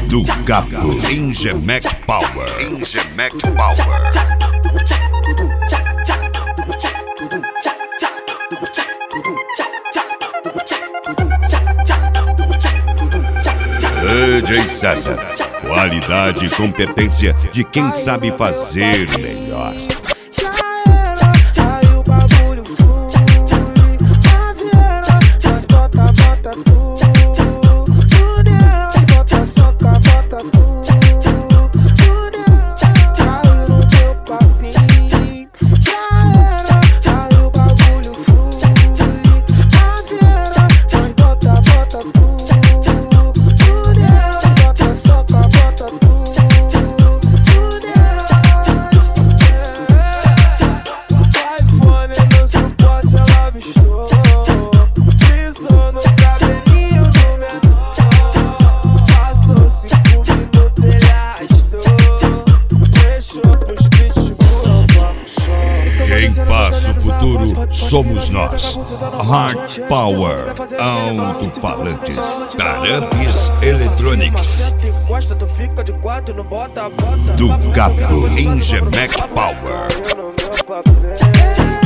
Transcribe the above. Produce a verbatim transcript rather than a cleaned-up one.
Do Capo, Engemec Power, Engemec Power. D J César, qualidade e competência de quem sabe fazer melhor. Quem faz o futuro somos nós. Hard Power, alto-falantes, Tarampies Electronics. Do Capo, Engemec Power.